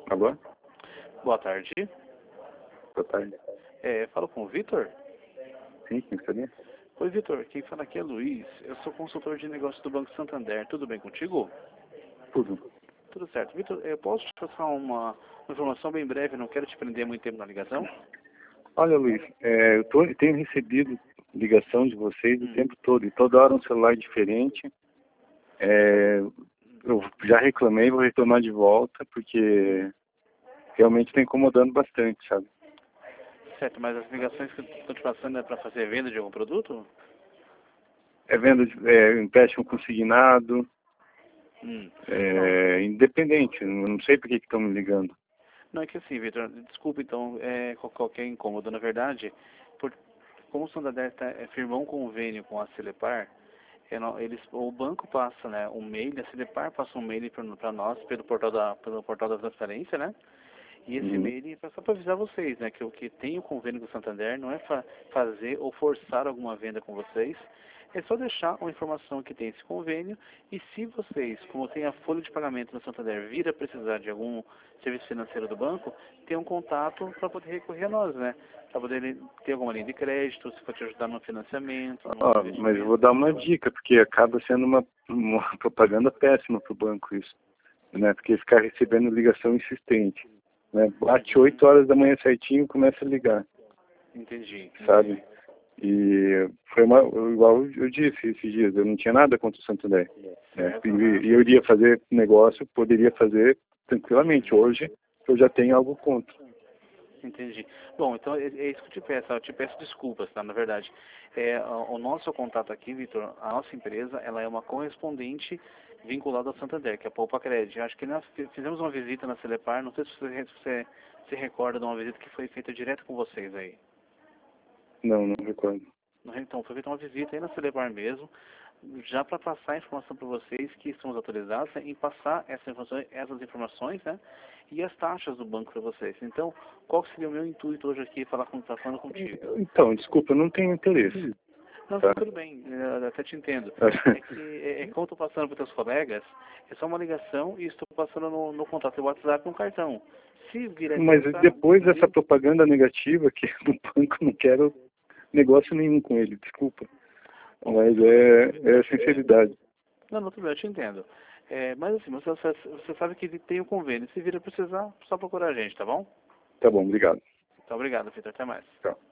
Alô? Boa tarde. Boa tarde. Falo com o Vitor? Sim, quem gostaria? Oi, Vitor. Quem fala aqui é Luiz. Eu sou consultor de negócios do Banco Santander. Tudo bem contigo? Tudo. Tudo certo. Vitor, eu posso te passar uma informação bem breve? Não quero te prender muito tempo na ligação. Olha, Luiz, eu tenho recebido ligação de vocês o tempo todo, e toda hora um celular diferente. Eu já reclamei, vou retornar de volta, porque realmente está incomodando bastante, sabe? Certo, mas as ligações que estão te passando é para fazer venda de algum produto? É venda de empréstimo consignado, Hum. independente, eu não sei por que estão me ligando. Não, é que assim, Vitor, desculpa então qualquer incômodo. Na verdade, como o Santander firmou um convênio com a Celepar, o banco passa, né, um mail, a Celepar passa um mail para nós pelo portal da transparência, né? E esse e-mail é só para avisar vocês, né, que o que tem o convênio com o Santander não é fazer ou forçar alguma venda com vocês, é só deixar uma informação que tem esse convênio, e se vocês, como tem a folha de pagamento no Santander, vir a precisar de algum serviço financeiro do banco, tem um contato para poder recorrer a nós, né? Para poder ter alguma linha de crédito, se for te ajudar no financiamento, no Mas eu investimento. vou dar uma dica, porque acaba sendo uma propaganda péssima para o banco isso, né? Porque ficar recebendo ligação insistente, né? Bate 8 horas da manhã certinho e começa a ligar. Entendi. Sabe? E foi igual eu disse esses dias, eu não tinha nada contra o Santander. Né? E eu iria fazer negócio, poderia fazer tranquilamente. Hoje eu já tenho algo contra. Entendi. Bom, então é isso que eu te peço. Eu te peço desculpas, tá? Na verdade, o nosso contato aqui, Vitor, a nossa empresa, ela é uma correspondente vinculada ao Santander, que é a Poupa Cred. Acho que nós fizemos uma visita na Celepar, não sei se você se recorda de uma visita que foi feita direto com vocês aí. Não recordo. Então, foi feita uma visita aí na Celepar mesmo, já para passar a informação para vocês que estamos autorizados, né, em passar essas informações, né, e as taxas do banco para vocês. Então, qual seria o meu intuito hoje aqui, falando contigo? Então, desculpa, eu não tenho interesse. Não, Tá? tudo bem, eu até te entendo. É que, como estou passando para os teus colegas, é só uma ligação e estou passando no contato do WhatsApp no cartão. Se vir a Mas interessar, depois dessa propaganda negativa que no banco, não quero negócio nenhum com ele, desculpa. Mas é sinceridade. Não, tudo bem, eu te entendo. Mas assim, você sabe que tem o convênio. Se vir a precisar, só procurar a gente, tá bom? Tá bom, obrigado. Então, obrigado, Vitor. Até mais. Tchau.